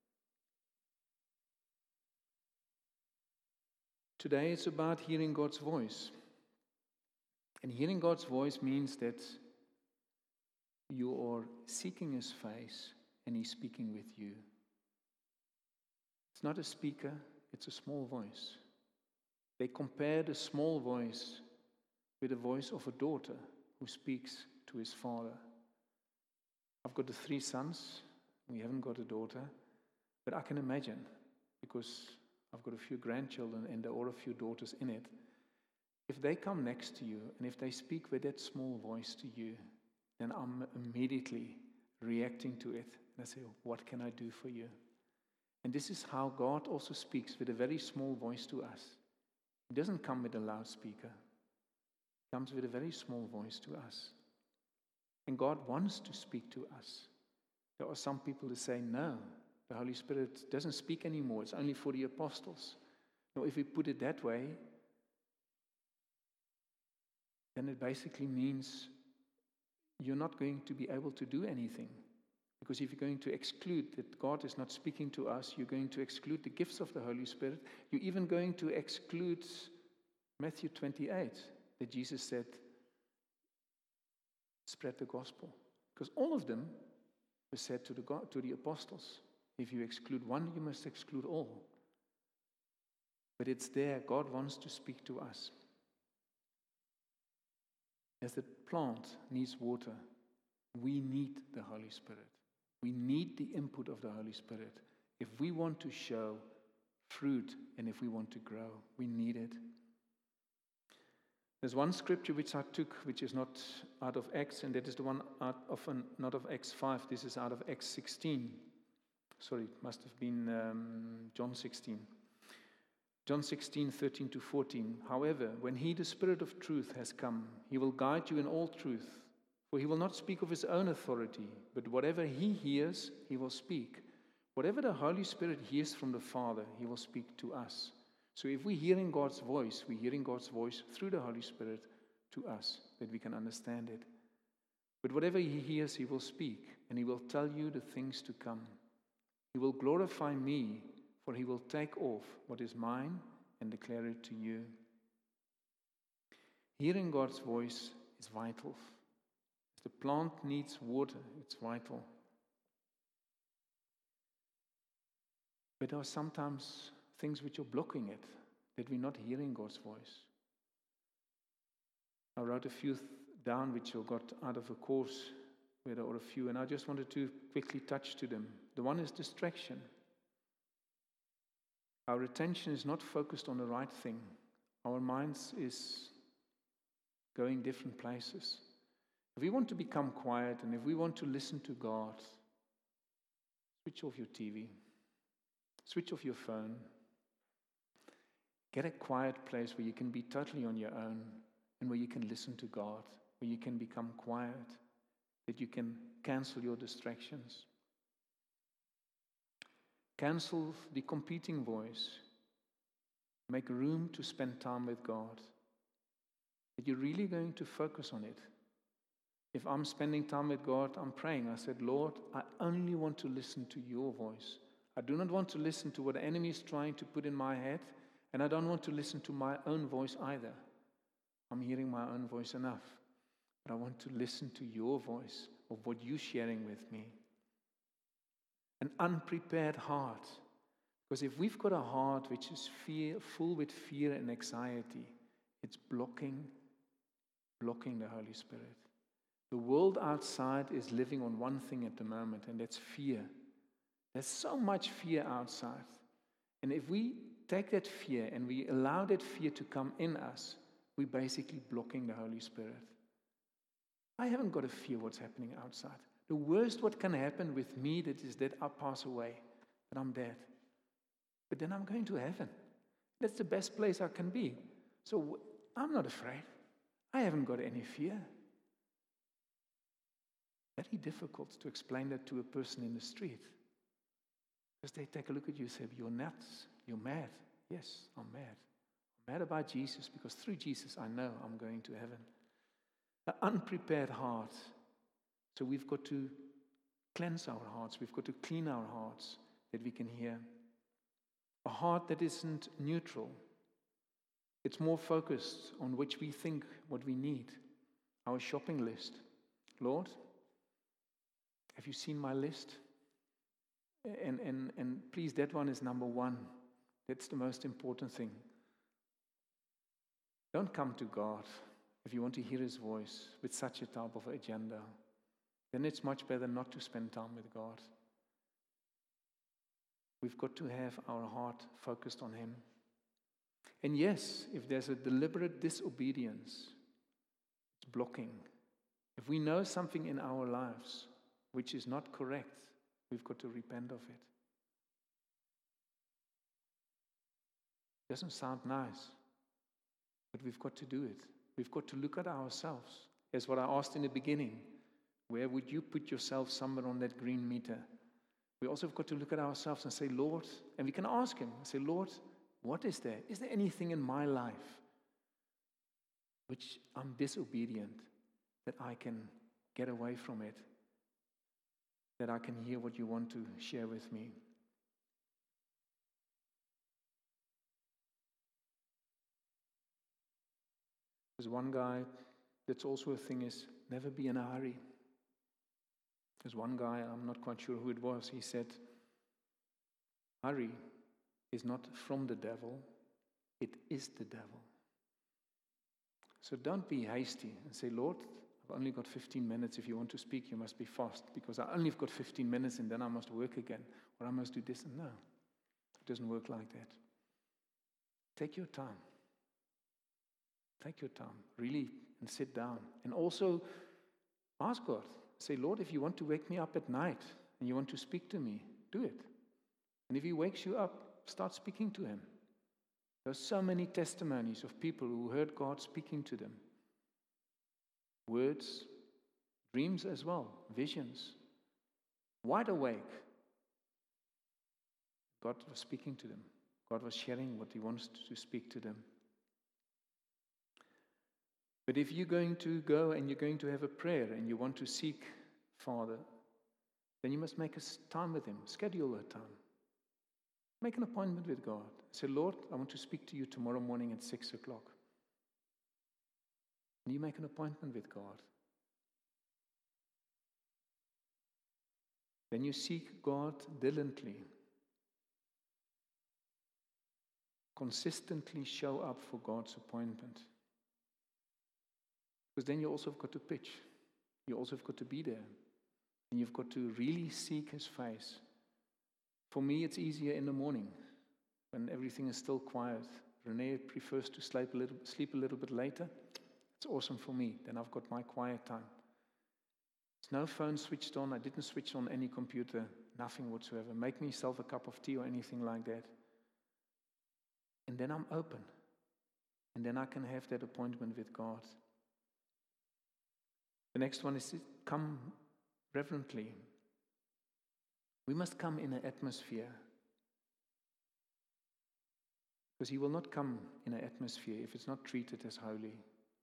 Today it's about hearing God's voice. And hearing God's voice means that you are seeking His face and He's speaking with you. It's not a speaker, it's a small voice. They compared a small voice with the voice of a daughter who speaks to his father. I've got the three sons. We haven't got a daughter. But I can imagine, because I've got a few grandchildren and there are a few daughters in it. If they come next to you and if they speak with that small voice to you, then I'm immediately reacting to it. And I say, what can I do for you? And this is how God also speaks with a very small voice to us. He doesn't come with a loudspeaker. He comes with a very small voice to us. And God wants to speak to us. There are some people who say, no, the Holy Spirit doesn't speak anymore. It's only for the apostles. Now, if we put it that way, then it basically means you're not going to be able to do anything. Because if you're going to exclude that God is not speaking to us, you're going to exclude the gifts of the Holy Spirit. You're even going to exclude Matthew twenty-eight, that Jesus said, spread the gospel. Because all of them were said to the, God, to the apostles. If you exclude one, you must exclude all. But it's there. God wants to speak to us. As the plant needs water, we need the Holy Spirit. We need the input of the Holy Spirit. If we want to show fruit and if we want to grow, we need it. There's one scripture which I took, which is not out of Acts, and that is the one out of an, not of Acts five. This is out of Acts sixteen. Sorry, it must have been um, John sixteen. John sixteen, thirteen to fourteen. However, when He, the Spirit of truth, has come, He will guide you in all truth. For He will not speak of His own authority, but whatever He hears, He will speak. Whatever the Holy Spirit hears from the Father, He will speak to us. So if we're hearing God's voice, we're hearing God's voice through the Holy Spirit to us, that we can understand it. But whatever He hears, He will speak, and He will tell you the things to come. He will glorify me, for He will take off what is mine and declare it to you. Hearing God's voice is vital. If the plant needs water, it's vital. But there are sometimes things which are blocking it, that we're not hearing God's voice. I wrote a few th- down which I got out of a course where there are a few, and I just wanted to quickly touch to them. The one is distraction. Our attention is not focused on the right thing. Our minds is going different places. If we want to become quiet and if we want to listen to God, switch off your T V, switch off your phone, get a quiet place where you can be totally on your own and where you can listen to God, where you can become quiet, that you can cancel your distractions. Cancel the competing voice. Make room to spend time with God. That you're really going to focus on it. If I'm spending time with God, I'm praying. I said, Lord, I only want to listen to your voice. I do not want to listen to what the enemy is trying to put in my head, and I don't want to listen to my own voice either. I'm hearing my own voice enough. But I want to listen to your voice of what you're sharing with me. An unprepared heart. Because if we've got a heart which is fear, full with fear and anxiety, it's blocking, blocking the Holy Spirit. The world outside is living on one thing at the moment, and that's fear. There's so much fear outside. And if we take that fear and we allow that fear to come in us, we're basically blocking the Holy Spirit. I haven't got to fear what's happening outside. The worst what can happen with me that is that I pass away, that I'm dead. But then I'm going to heaven. That's the best place I can be. So I'm not afraid. I haven't got any fear. Very difficult to explain that to a person in the street. Because they take a look at you and say, you're nuts, you're mad. Yes, I'm mad. I'm mad about Jesus because through Jesus I know I'm going to heaven. An unprepared heart. So we've got to cleanse our hearts. We've got to clean our hearts that we can hear. A heart that isn't neutral. It's more focused on which we think what we need. Our shopping list. Lord, have you seen my list? And, and, and please, that one is number one. That's the most important thing. Don't come to God if you want to hear His voice with such a type of agenda. Then it's much better not to spend time with God. We've got to have our heart focused on Him. And yes, if there's a deliberate disobedience, it's blocking. If we know something in our lives which is not correct, we've got to repent of it. Doesn't sound nice, but we've got to do it. We've got to look at ourselves. As what I asked in the beginning, where would you put yourself somewhere on that green meter? We also have got to look at ourselves and say, Lord, and we can ask Him, say, Lord, what is there? Is there anything in my life which I'm disobedient, that I can get away from it, that I can hear what you want to share with me? There's one guy, that's also a thing, is never be in a hurry. There's one guy, I'm not quite sure who it was, he said, hurry is not from the devil, it is the devil. So don't be hasty and say, Lord, I've only got fifteen minutes. If you want to speak, you must be fast, because I only have got fifteen minutes and then I must work again, or I must do this. And no, it doesn't work like that. Take your time. Take your time, really, and sit down. And also ask God. Say, Lord, if you want to wake me up at night and you want to speak to me, do it. And if He wakes you up, start speaking to Him. There's so many testimonies of people who heard God speaking to them. Words, dreams as well, visions. Wide awake. God was speaking to them. God was sharing what He wants to speak to them. But if you're going to go and you're going to have a prayer and you want to seek Father, then you must make a time with Him. Schedule a time. Make an appointment with God. Say, Lord, I want to speak to you tomorrow morning at six o'clock. And you make an appointment with God. Then you seek God diligently. Consistently show up for God's appointment. Because then you also have got to pitch. You also have got to be there. And you've got to really seek His face. For me, it's easier in the morning when everything is still quiet. Renee prefers to sleep a little, sleep a little bit later. It's awesome for me. Then I've got my quiet time. There's no phone switched on. I didn't switch on any computer, nothing whatsoever. Make myself a cup of tea or anything like that. And then I'm open. And then I can have that appointment with God. The next one is to come reverently. We must come in an atmosphere. Because He will not come in an atmosphere if it's not treated as holy.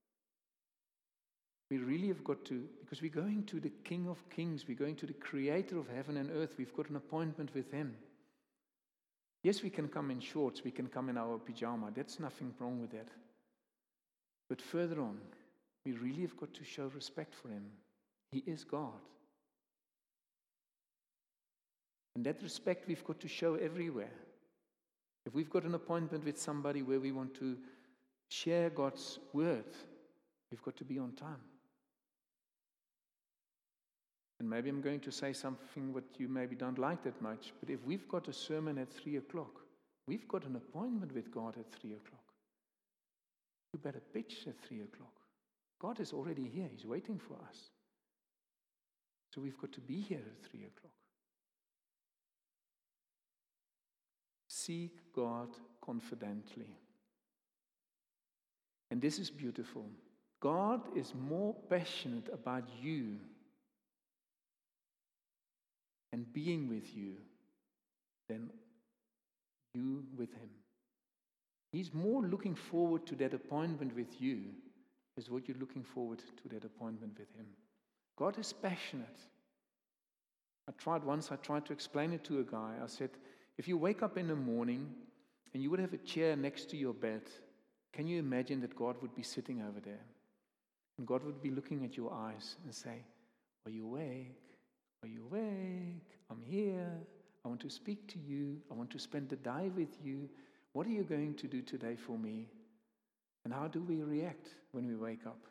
We really have got to, because we're going to the King of Kings, we're going to the Creator of heaven and earth, we've got an appointment with Him. Yes, we can come in shorts, we can come in our pyjama, that's nothing wrong with that. But further on, we really have got to show respect for Him. He is God. And that respect we've got to show everywhere. If we've got an appointment with somebody where we want to share God's word, we've got to be on time. And maybe I'm going to say something what you maybe don't like that much, but if we've got a sermon at three o'clock, we've got an appointment with God at three o'clock. You better pitch at three o'clock. God is already here. He's waiting for us. So we've got to be here at three o'clock. Seek God confidently. And this is beautiful. God is more passionate about you and being with you than you with Him. He's more looking forward to that appointment with you as what you're looking forward to that appointment with Him. God is passionate. I tried once, I tried to explain it to a guy. I said, if you wake up in the morning and you would have a chair next to your bed, can you imagine that God would be sitting over there? And God would be looking at your eyes and say, are you awake? Are you awake? I'm here. I want to speak to you. I want to spend the day with you. What are you going to do today for me? And how do we react when we wake up?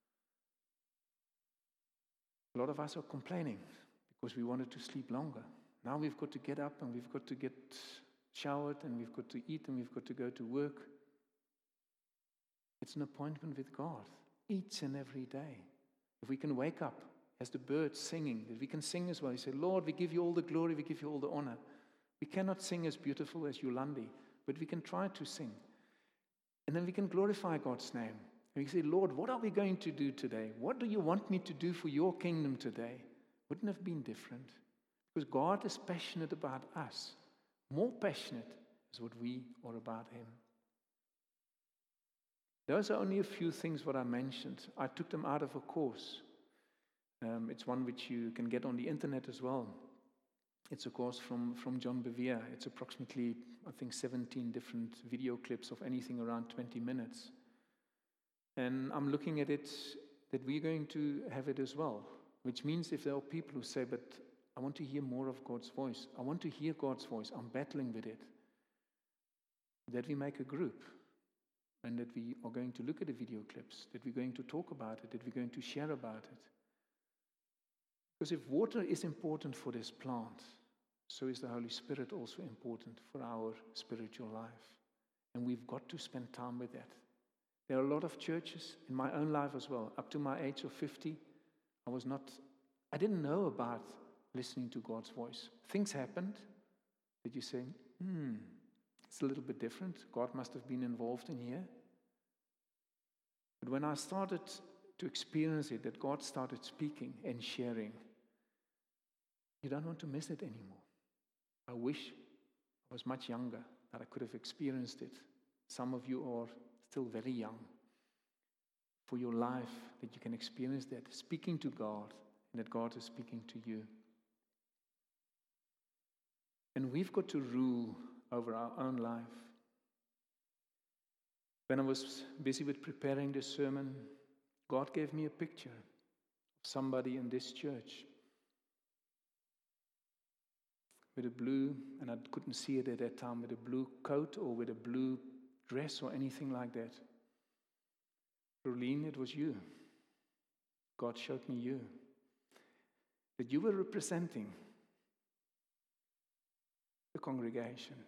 A lot of us are complaining because we wanted to sleep longer. Now we've got to get up and we've got to get showered and we've got to eat and we've got to go to work. It's an appointment with God each and every day. If we can wake up as the birds singing, that we can sing as well. You say, Lord, we give you all the glory, we give you all the honor. We cannot sing as beautiful as Yolandi, but we can try to sing. And then we can glorify God's name. And we say, Lord, what are we going to do today? What do you want me to do for your kingdom today? Wouldn't have been different. Because God is passionate about us. More passionate is what we are about Him. Those are only a few things what I mentioned. I took them out of a course. Um, it's one which you can get on the internet as well. It's a course from, from John Bevere. It's approximately, I think, seventeen different video clips of anything around twenty minutes. And I'm looking at it that we're going to have it as well. Which means if there are people who say, but I want to hear more of God's voice. I want to hear God's voice. I'm battling with it. That we make a group. And that we are going to look at the video clips. That we're going to talk about it. That we're going to share about it. Because if water is important for this plant, so is the Holy Spirit also important for our spiritual life. And we've got to spend time with that. There are a lot of churches, in my own life as well, up to my age of fifty, I was not, I didn't know about listening to God's voice. Things happened that you say, hmm, it's a little bit different. God must have been involved in here. But when I started to experience it, that God started speaking and sharing, you don't want to miss it anymore. I wish I was much younger, that I could have experienced it. Some of you are still very young. For your life, that you can experience that, speaking to God, and that God is speaking to you. And we've got to rule over our own life. When I was busy with preparing this sermon, God gave me a picture of somebody in this church with a blue, and I couldn't see it at that time, with a blue coat or with a blue dress or anything like that. Rolene, it was you. God showed me you. that you were representing the congregation.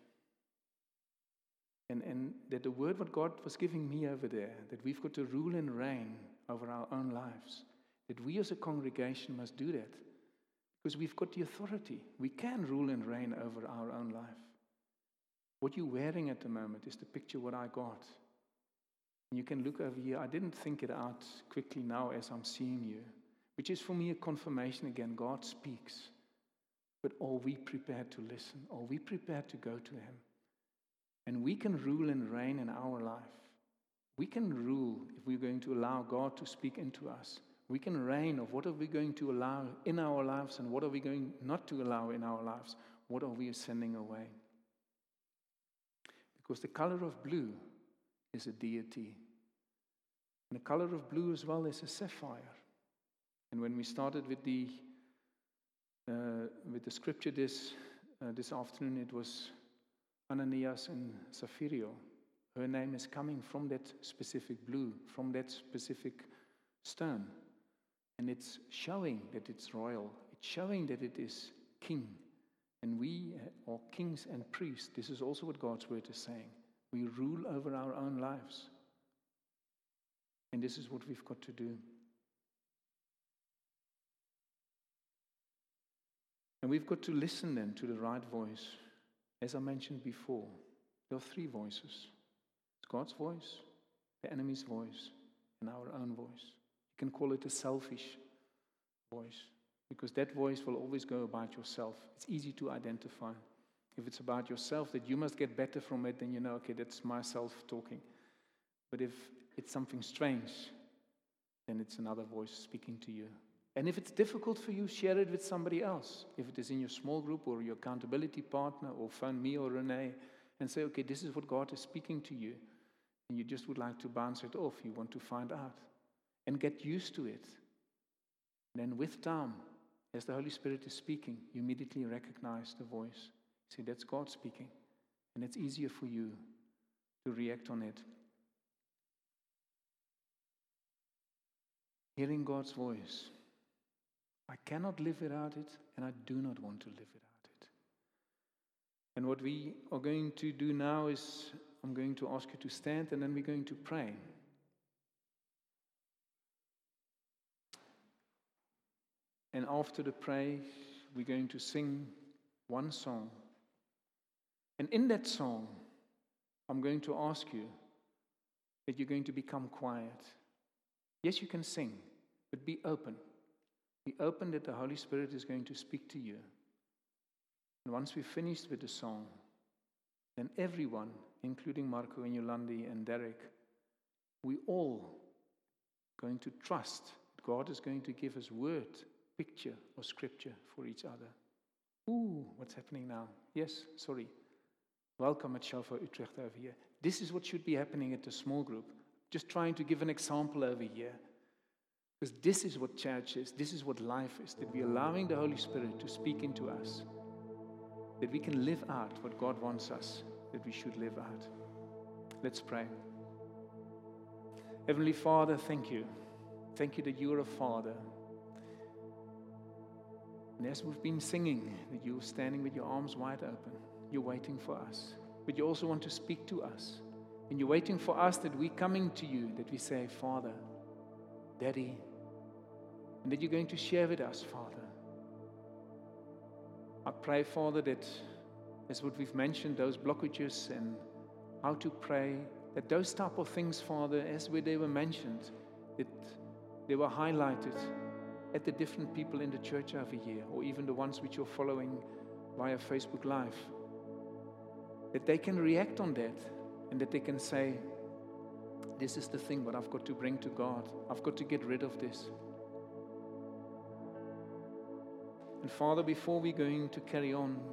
And, and that the word what God was giving me over there, that we've got to rule and reign over our own lives, that we as a congregation must do that because we've got the authority. We can rule and reign over our own life. What you're wearing at the moment is the picture what I got. And you can look over here. I didn't think it out quickly now as I'm seeing you, which is for me a confirmation again. God speaks. But are we prepared to listen? Are we prepared to go to Him? And we can rule and reign in our life. We can rule if we're going to allow God to speak into us. We can reign of what are we going to allow in our lives and what are we going not to allow in our lives. What are we sending away? Because the color of blue is a deity. And the color of blue as well is a sapphire. And when we started with the uh, with the scripture this uh, this afternoon, it was Ananias and Sapphira. Her name is coming from that specific blue, from that specific stone. And it's showing that it's royal. It's showing that it is king. And we are kings and priests. This is also what God's word is saying. We rule over our own lives. And this is what we've got to do. And we've got to listen then to the right voice. As I mentioned before, there are three voices. It's God's voice, the enemy's voice, and our own voice. You can call it a selfish voice, because that voice will always go about yourself. It's easy to identify. If it's about yourself, that you must get better from it, then you know, okay, that's myself talking. But if it's something strange, then it's another voice speaking to you. And if it's difficult for you, share it with somebody else. If it is in your small group or your accountability partner, or phone me or Renee and say, okay, this is what God is speaking to you. And you just would like to bounce it off. You want to find out. And get used to it. And then with time, as the Holy Spirit is speaking, you immediately recognize the voice. See, that's God speaking. And it's easier for you to react on it. Hearing God's voice. I cannot live without it, and I do not want to live without it. And what we are going to do now is, I'm going to ask you to stand, and then we're going to pray. And after the prayer, we're going to sing one song. And in that song, I'm going to ask you that you're going to become quiet. Yes, you can sing, but be open. Be open that the Holy Spirit is going to speak to you. And once we've finished with the song, then everyone, including Marco and Yolandi and Derek, we all going to trust that God is going to give us word, picture, or scripture for each other. Ooh, what's happening now? Yes, sorry. Welcome at Shofar Utrecht over here. This is what should be happening at the small group. Just trying to give an example over here. Because this is what church is. This is what life is. That we're allowing the Holy Spirit to speak into us. That we can live out what God wants us that we should live out. Let's pray. Heavenly Father, thank you. Thank you that you are a Father. And as we've been singing, that you're standing with your arms wide open. You're waiting for us. But you also want to speak to us. And you're waiting for us that we're coming to you, that we say, Father, Daddy, and that you're going to share with us, Father. I pray, Father, that as what we've mentioned, those blockages and how to pray, that those type of things, Father, as where they were mentioned, that they were highlighted at the different people in the church over here, or even the ones which you're following via Facebook Live, that they can react on that and that they can say, this is the thing what I've got to bring to God. I've got to get rid of this. And Father, before we're going to carry on,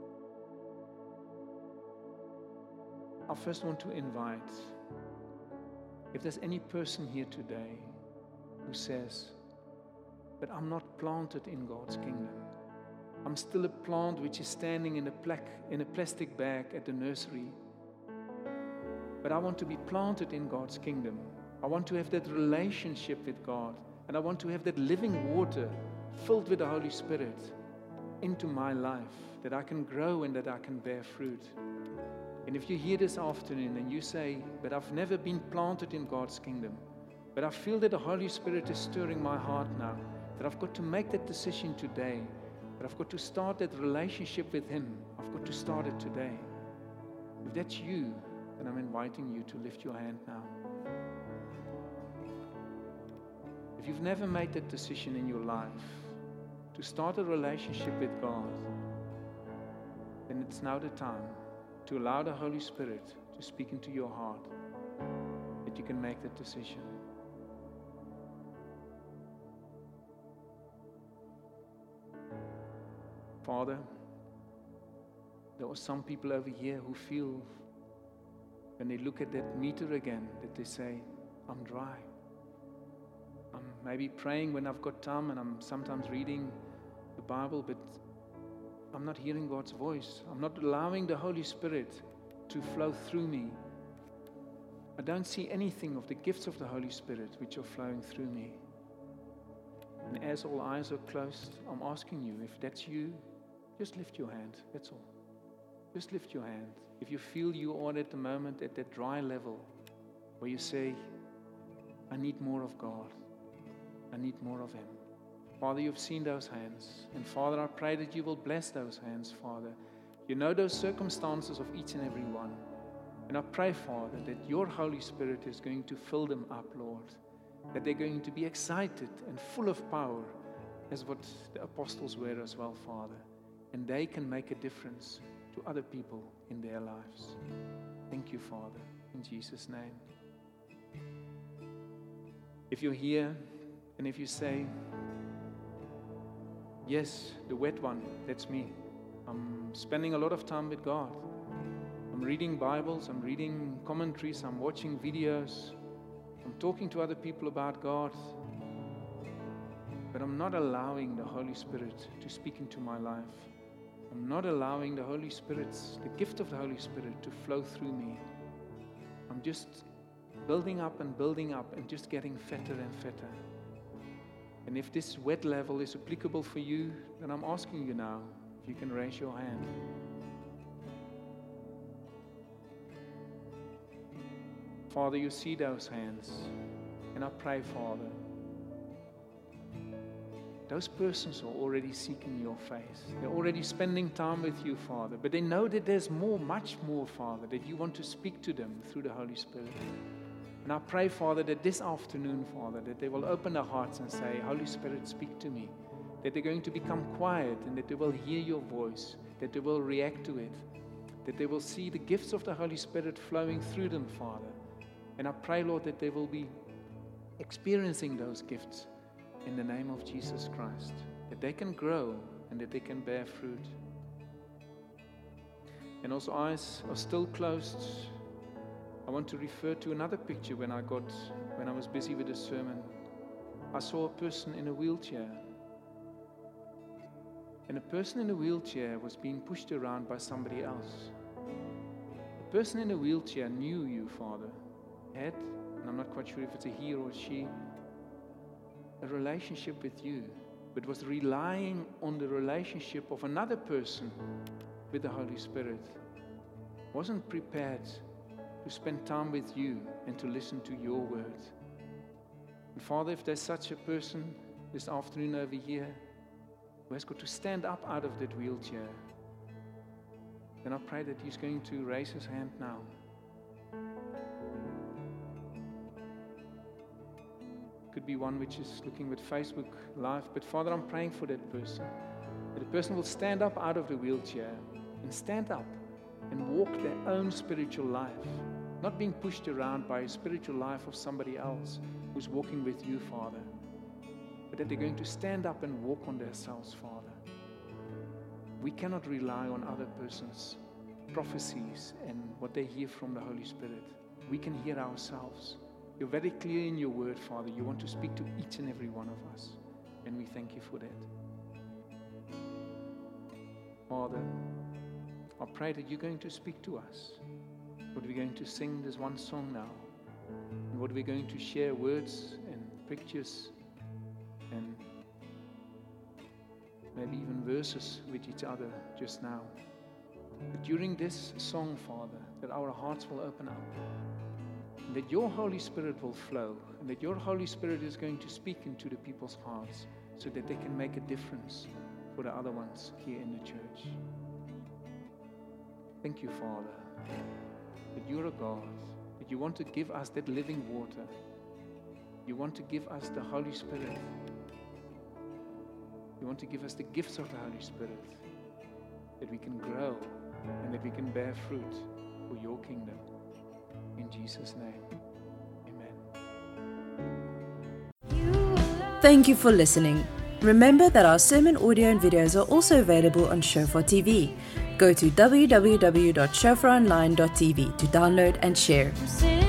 I first want to invite, if there's any person here today who says, but I'm not planted in God's kingdom. I'm still a plant which is standing in a, plaque, in a plastic bag at the nursery. But I want to be planted in God's kingdom. I want to have that relationship with God. And I want to have that living water filled with the Holy Spirit into my life, that I can grow and that I can bear fruit. And if you're here this afternoon and you say, but I've never been planted in God's kingdom, but I feel that the Holy Spirit is stirring my heart now, that I've got to make that decision today, that I've got to start that relationship with Him. I've got to start it today. If that's you, then I'm inviting you to lift your hand now. If you've never made that decision in your life to start a relationship with God, then it's now the time to allow the Holy Spirit to speak into your heart, that you can make that decision. Father, there are some people over here who feel, when they look at that meter again, that they say, I'm dry. I'm maybe praying when I've got time, and I'm sometimes reading the Bible, but I'm not hearing God's voice. I'm not allowing the Holy Spirit to flow through me. I don't see anything of the gifts of the Holy Spirit which are flowing through me. And as all eyes are closed, I'm asking you, if that's you, just lift your hand. That's all. Just lift your hand. If you feel you are at the moment at that dry level where you say, I need more of God. I need more of Him. Father, you've seen those hands. And Father, I pray that you will bless those hands, Father. You know those circumstances of each and every one. And I pray, Father, that your Holy Spirit is going to fill them up, Lord. That they're going to be excited and full of power, as what the apostles were as well, Father. And they can make a difference to other people in their lives. Thank you, Father, in Jesus' name. If you're here and if you say, yes, the wet one, that's me. I'm spending a lot of time with God. I'm reading Bibles, I'm reading commentaries, I'm watching videos, I'm talking to other people about God, but I'm not allowing the Holy Spirit to speak into my life. I'm not allowing the Holy Spirit, the gift of the Holy Spirit, to flow through me. I'm just building up and building up and just getting fatter and fatter. And if this wet level is applicable for you, then I'm asking you now if you can raise your hand. Father, you see those hands, and I pray, Father, those persons are already seeking your face. They're already spending time with you, Father, but they know that there's more, much more, Father, that you want to speak to them through the Holy Spirit. And I pray, Father, that this afternoon, Father, that they will open their hearts and say, Holy Spirit, speak to me. That they're going to become quiet and that they will hear your voice, that they will react to it, that they will see the gifts of the Holy Spirit flowing through them, Father. And I pray, Lord, that they will be experiencing those gifts in the name of Jesus Christ, that they can grow and that they can bear fruit. And also eyes are still closed. I want to refer to another picture when I got, when I was busy with the sermon. I saw a person in a wheelchair. And a person in a wheelchair was being pushed around by somebody else. The person in a wheelchair knew you, Father, had, and I'm not quite sure if it's a he or a she, a relationship with you, but was relying on the relationship of another person with the Holy Spirit. Wasn't prepared to spend time with you and to listen to your word. And Father, if there's such a person this afternoon over here who has got to stand up out of that wheelchair, then I pray that he's going to raise his hand now. Could be one which is looking with Facebook Live, but Father, I'm praying for that person. That the person will stand up out of the wheelchair and stand up and walk their own spiritual life, not being pushed around by a spiritual life of somebody else who's walking with you, Father, but that they're going to stand up and walk on themselves, Father. We cannot rely on other persons' prophecies and what they hear from the Holy Spirit. We can hear ourselves. You're very clear in your word, Father. You want to speak to each and every one of us, and we thank you for that. Father, I pray that you're going to speak to us. What we're going to sing this one song now, and what we're going to share words and pictures and maybe even verses with each other just now. But during this song, Father, that our hearts will open up, and that your Holy Spirit will flow, and that your Holy Spirit is going to speak into the people's hearts so that they can make a difference for the other ones here in the church. Thank you, Father, that you're a God, that you want to give us that living water. You want to give us the Holy Spirit. You want to give us the gifts of the Holy Spirit, that we can grow and that we can bear fruit for your kingdom. In Jesus' name, amen. Thank you for listening. Remember that our sermon audio and videos are also available on Shofar T V. Go to w w w dot shofar online dot t v to download and share.